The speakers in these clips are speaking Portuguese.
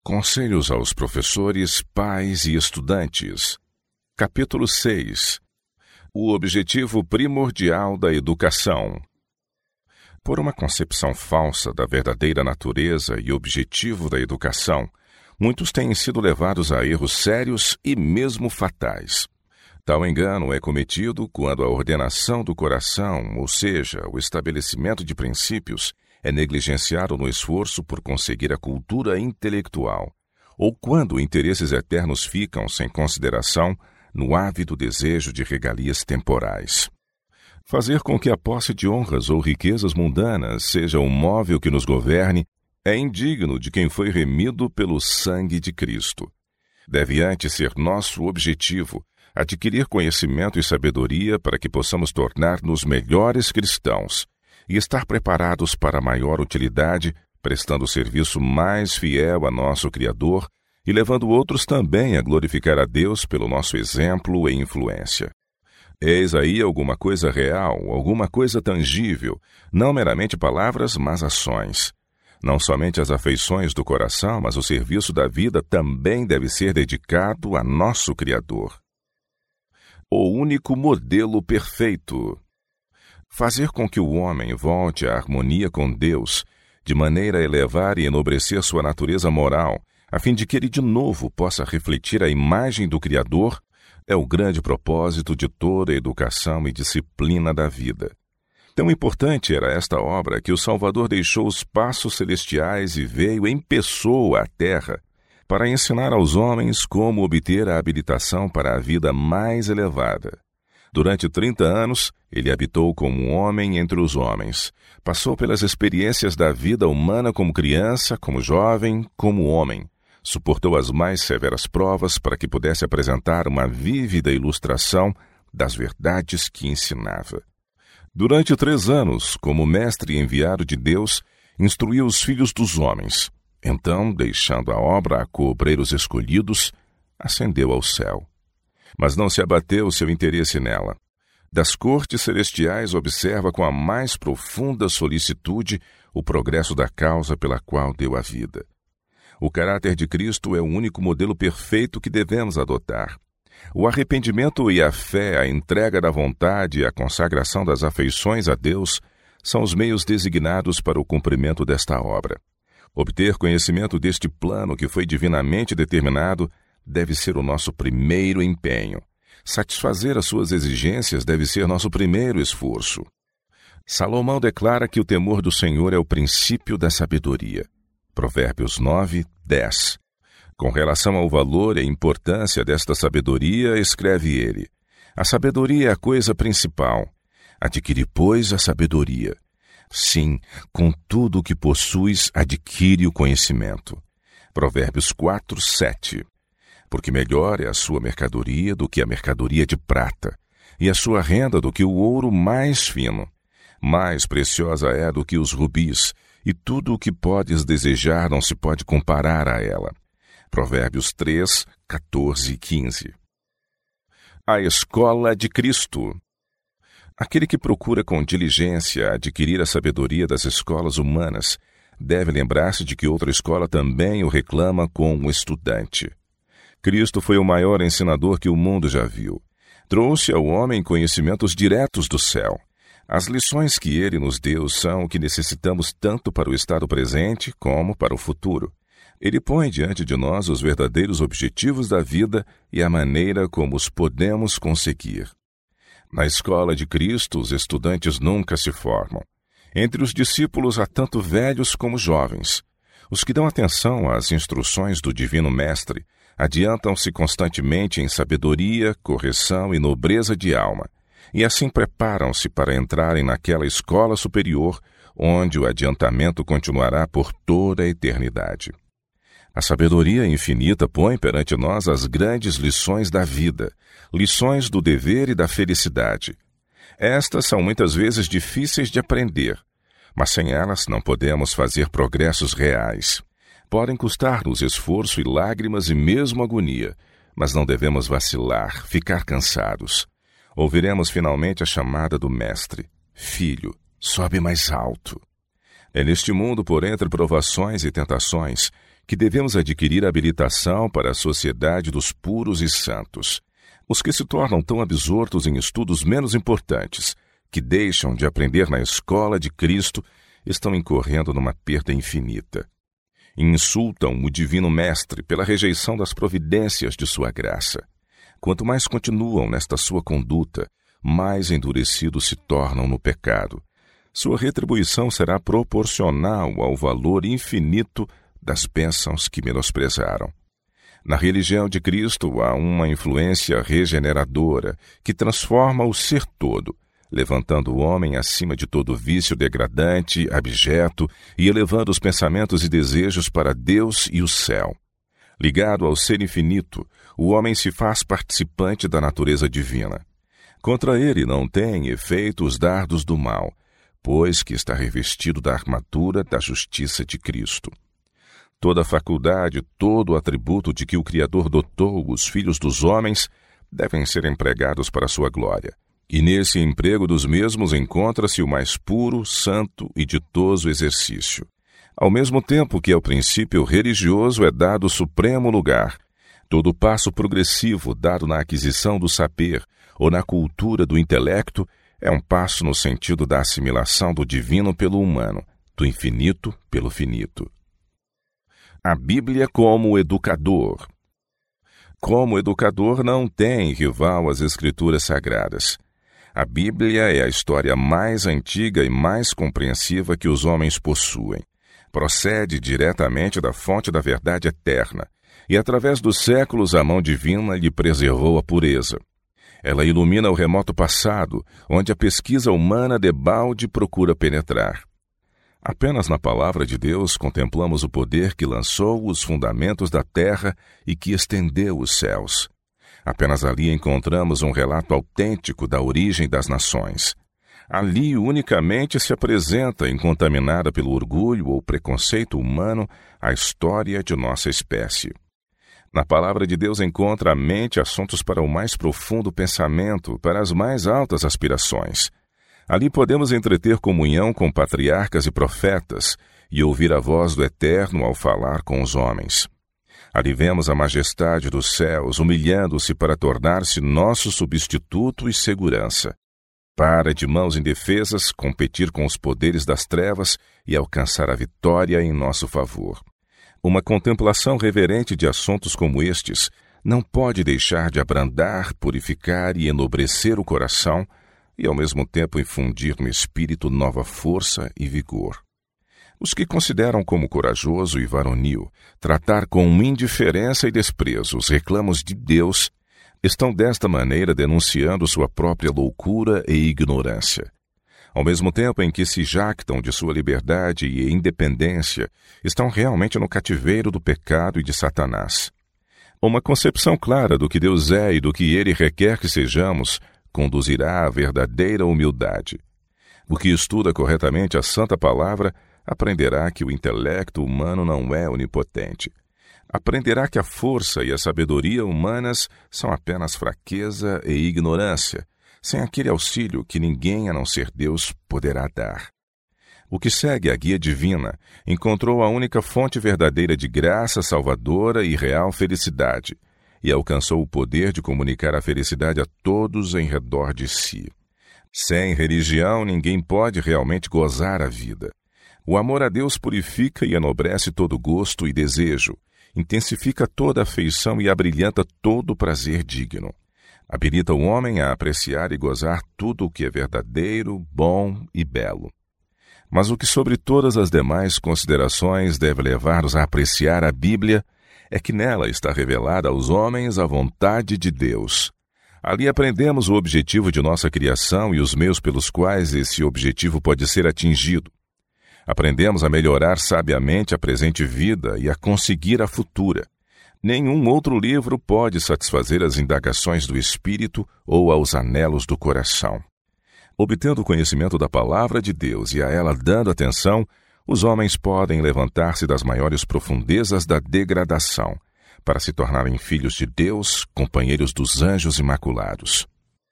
Conselhos aos professores, pais e estudantes. Capítulo 6. O objetivo primordial da educação. Por uma concepção falsa da verdadeira natureza e objetivo da educação, muitos têm sido levados a erros sérios e mesmo fatais. Tal engano é cometido quando a ordenação do coração, ou seja, o estabelecimento de princípios, é negligenciado no esforço por conseguir a cultura intelectual, ou quando interesses eternos ficam sem consideração no ávido desejo de regalias temporais. Fazer com que a posse de honras ou riquezas mundanas seja o móvel que nos governe é indigno de quem foi remido pelo sangue de Cristo. Deve antes ser nosso objetivo adquirir conhecimento e sabedoria para que possamos tornar-nos melhores cristãos e estar preparados para maior utilidade, prestando serviço mais fiel a nosso Criador e levando outros também a glorificar a Deus pelo nosso exemplo e influência. Eis aí alguma coisa real, alguma coisa tangível, não meramente palavras, mas ações. Não somente as afeições do coração, mas o serviço da vida também deve ser dedicado a nosso Criador. O único modelo perfeito. Fazer com que o homem volte à harmonia com Deus, de maneira a elevar e enobrecer sua natureza moral, a fim de que ele de novo possa refletir a imagem do Criador, é o grande propósito de toda a educação e disciplina da vida. Tão importante era esta obra que o Salvador deixou os passos celestiais e veio em pessoa à terra para ensinar aos homens como obter a habilitação para a vida mais elevada. Durante 30 anos, ele habitou como homem entre os homens. Passou pelas experiências da vida humana como criança, como jovem, como homem. Suportou as mais severas provas para que pudesse apresentar uma vívida ilustração das verdades que ensinava. Durante 3 anos, como mestre enviado de Deus, instruiu os filhos dos homens. Então, deixando a obra a cobreiros escolhidos, ascendeu ao céu. Mas não se abateu seu interesse nela. Das cortes celestiais observa com a mais profunda solicitude o progresso da causa pela qual deu a vida. O caráter de Cristo é o único modelo perfeito que devemos adotar. O arrependimento e a fé, a entrega da vontade e a consagração das afeições a Deus são os meios designados para o cumprimento desta obra. Obter conhecimento deste plano que foi divinamente determinado deve ser o nosso primeiro empenho. Satisfazer as suas exigências deve ser nosso primeiro esforço. Salomão declara que o temor do Senhor é o princípio da sabedoria. Provérbios 9, 10. Com relação ao valor e importância desta sabedoria, escreve ele: a sabedoria é a coisa principal. Adquire, pois, a sabedoria. Sim, com tudo o que possuis, adquire o conhecimento. Provérbios 4, 7. Porque melhor é a sua mercadoria do que a mercadoria de prata, e a sua renda do que o ouro mais fino. Mais preciosa é do que os rubis, e tudo o que podes desejar não se pode comparar a ela. Provérbios 3, 14 e 15. A escola de Cristo. Aquele que procura com diligência adquirir a sabedoria das escolas humanas deve lembrar-se de que outra escola também o reclama com um estudante. Cristo foi o maior ensinador que o mundo já viu. Trouxe ao homem conhecimentos diretos do céu. As lições que ele nos deu são o que necessitamos tanto para o estado presente como para o futuro. Ele põe diante de nós os verdadeiros objetivos da vida e a maneira como os podemos conseguir. Na escola de Cristo, os estudantes nunca se formam. Entre os discípulos há tanto velhos como jovens. Os que dão atenção às instruções do Divino Mestre adiantam-se constantemente em sabedoria, correção e nobreza de alma, e assim preparam-se para entrarem naquela escola superior, onde o adiantamento continuará por toda a eternidade. A sabedoria infinita põe perante nós as grandes lições da vida, lições do dever e da felicidade. Estas são muitas vezes difíceis de aprender, mas sem elas não podemos fazer progressos reais. Podem custar-nos esforço e lágrimas e mesmo agonia, mas não devemos vacilar, ficar cansados. Ouviremos finalmente a chamada do Mestre: Filho, sobe mais alto. É neste mundo, por entre provações e tentações, que devemos adquirir habilitação para a sociedade dos puros e santos. Os que se tornam tão absortos em estudos menos importantes, que deixam de aprender na escola de Cristo, estão incorrendo numa perda infinita. Insultam o Divino Mestre pela rejeição das providências de sua graça. Quanto mais continuam nesta sua conduta, mais endurecidos se tornam no pecado. Sua retribuição será proporcional ao valor infinito das bênçãos que menosprezaram. Na religião de Cristo há uma influência regeneradora que transforma o ser todo, levantando o homem acima de todo vício degradante, abjeto e elevando os pensamentos e desejos para Deus e o céu. Ligado ao ser infinito, o homem se faz participante da natureza divina. Contra ele não têm efeito os dardos do mal, pois que está revestido da armadura da justiça de Cristo. Toda a faculdade, todo o atributo de que o Criador dotou os filhos dos homens devem ser empregados para a sua glória. E nesse emprego dos mesmos encontra-se o mais puro, santo e ditoso exercício. Ao mesmo tempo que ao princípio religioso é dado supremo lugar, todo passo progressivo dado na aquisição do saber ou na cultura do intelecto é um passo no sentido da assimilação do divino pelo humano, do infinito pelo finito. A Bíblia como educador. Como educador não tem rival às Escrituras Sagradas. A Bíblia é a história mais antiga e mais compreensiva que os homens possuem. Procede diretamente da fonte da verdade eterna, e através dos séculos a mão divina lhe preservou a pureza. Ela ilumina o remoto passado, onde a pesquisa humana debalde procura penetrar. Apenas na palavra de Deus contemplamos o poder que lançou os fundamentos da terra e que estendeu os céus. Apenas ali encontramos um relato autêntico da origem das nações. Ali unicamente se apresenta, incontaminada pelo orgulho ou preconceito humano, a história de nossa espécie. Na palavra de Deus encontra a mente assuntos para o mais profundo pensamento, para as mais altas aspirações. Ali podemos entreter comunhão com patriarcas e profetas e ouvir a voz do Eterno ao falar com os homens. Ali vemos a majestade dos céus humilhando-se para tornar-se nosso substituto e segurança, para, de mãos indefesas, competir com os poderes das trevas e alcançar a vitória em nosso favor. Uma contemplação reverente de assuntos como estes não pode deixar de abrandar, purificar e enobrecer o coração e, ao mesmo tempo, infundir no espírito nova força e vigor. Os que consideram como corajoso e varonil tratar com indiferença e desprezo os reclamos de Deus estão desta maneira denunciando sua própria loucura e ignorância. Ao mesmo tempo em que se jactam de sua liberdade e independência, estão realmente no cativeiro do pecado e de Satanás. Uma concepção clara do que Deus é e do que Ele requer que sejamos conduzirá à verdadeira humildade. O que estuda corretamente a Santa Palavra aprenderá que o intelecto humano não é onipotente. Aprenderá que a força e a sabedoria humanas são apenas fraqueza e ignorância, sem aquele auxílio que ninguém a não ser Deus poderá dar. O que segue a guia divina encontrou a única fonte verdadeira de graça salvadora e real felicidade, e alcançou o poder de comunicar a felicidade a todos em redor de si. Sem religião, ninguém pode realmente gozar a vida. O amor a Deus purifica e enobrece todo gosto e desejo, intensifica toda afeição e abrilhanta todo o prazer digno. Habilita o homem a apreciar e gozar tudo o que é verdadeiro, bom e belo. Mas o que sobre todas as demais considerações deve levar-nos a apreciar a Bíblia é que nela está revelada aos homens a vontade de Deus. Ali aprendemos o objetivo de nossa criação e os meios pelos quais esse objetivo pode ser atingido. Aprendemos a melhorar sabiamente a presente vida e a conseguir a futura. Nenhum outro livro pode satisfazer as indagações do espírito ou aos anelos do coração. Obtendo o conhecimento da palavra de Deus e a ela dando atenção, os homens podem levantar-se das maiores profundezas da degradação, para se tornarem filhos de Deus, companheiros dos anjos imaculados.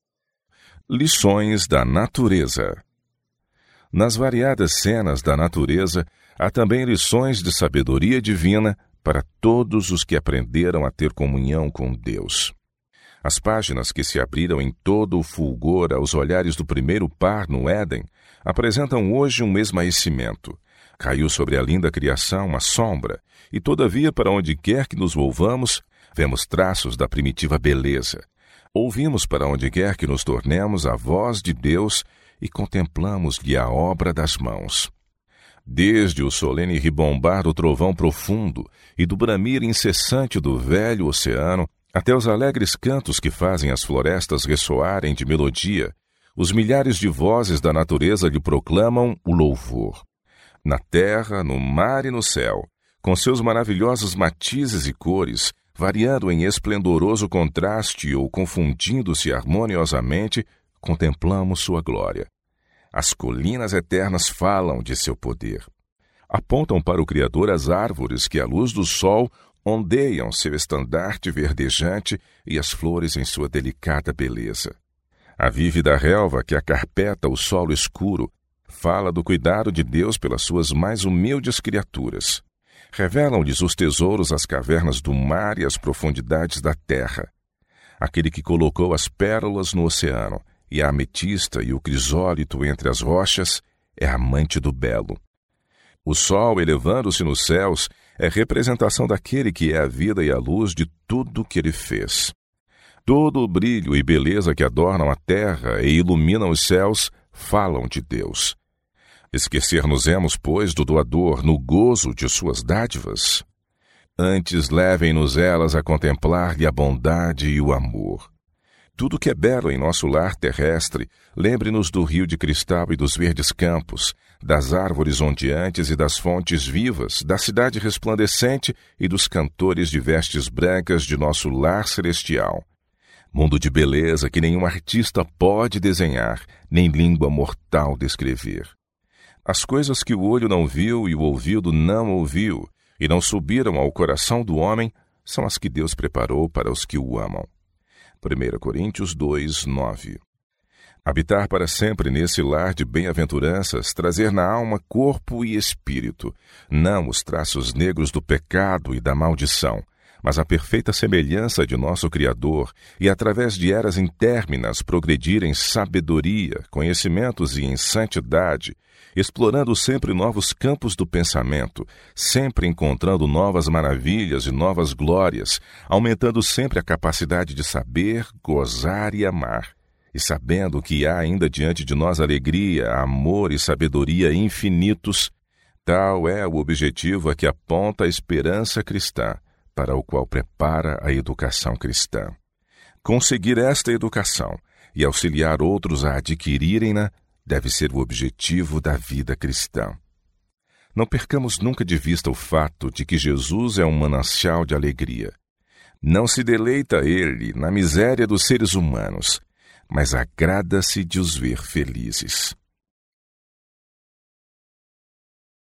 Lições da natureza. Nas variadas cenas da natureza, há também lições de sabedoria divina para todos os que aprenderam a ter comunhão com Deus. As páginas que se abriram em todo o fulgor aos olhares do primeiro par no Éden apresentam hoje um esmaecimento. Caiu sobre a linda criação uma sombra, e todavia, para onde quer que nos volvamos, vemos traços da primitiva beleza. Ouvimos para onde quer que nos tornemos a voz de Deus e contemplamos-lhe a obra das mãos. Desde o solene ribombar do trovão profundo e do bramir incessante do velho oceano, até os alegres cantos que fazem as florestas ressoarem de melodia, os milhares de vozes da natureza lhe proclamam o louvor. Na terra, no mar e no céu, com seus maravilhosos matizes e cores, variando em esplendoroso contraste ou confundindo-se harmoniosamente, contemplamos sua glória. As colinas eternas falam de seu poder. Apontam para o Criador as árvores que, à luz do sol, ondeiam seu estandarte verdejante e as flores em sua delicada beleza. A vívida relva que acarpeta o solo escuro fala do cuidado de Deus pelas suas mais humildes criaturas. Revelam-lhes os tesouros às cavernas do mar e às profundidades da terra. Aquele que colocou as pérolas no oceano e a ametista e o crisólito entre as rochas é amante do belo. O sol, elevando-se nos céus, é representação daquele que é a vida e a luz de tudo que ele fez. Todo o brilho e beleza que adornam a terra e iluminam os céus falam de Deus. Esquecer-nos-emos, pois, do doador no gozo de suas dádivas? Antes levem-nos elas a contemplar-lhe a bondade e o amor. Tudo que é belo em nosso lar terrestre, lembre-nos do rio de cristal e dos verdes campos, das árvores ondeantes e das fontes vivas, da cidade resplandecente e dos cantores de vestes brancas de nosso lar celestial. Mundo de beleza que nenhum artista pode desenhar, nem língua mortal descrever. As coisas que o olho não viu e o ouvido não ouviu, e não subiram ao coração do homem, são as que Deus preparou para os que o amam. 1 Coríntios 2, 9. Habitar para sempre nesse lar de bem-aventuranças, trazer na alma corpo e espírito, não os traços negros do pecado e da maldição, mas a perfeita semelhança de nosso Criador, e através de eras intérminas progredir em sabedoria, conhecimentos e em santidade, explorando sempre novos campos do pensamento, sempre encontrando novas maravilhas e novas glórias, aumentando sempre a capacidade de saber, gozar e amar, e sabendo que há ainda diante de nós alegria, amor e sabedoria infinitos, tal é o objetivo a que aponta a esperança cristã, para o qual prepara a educação cristã. Conseguir esta educação e auxiliar outros a adquirirem-na deve ser o objetivo da vida cristã. Não percamos nunca de vista o fato de que Jesus é um manancial de alegria. Não se deleita ele na miséria dos seres humanos, mas agrada-se de os ver felizes.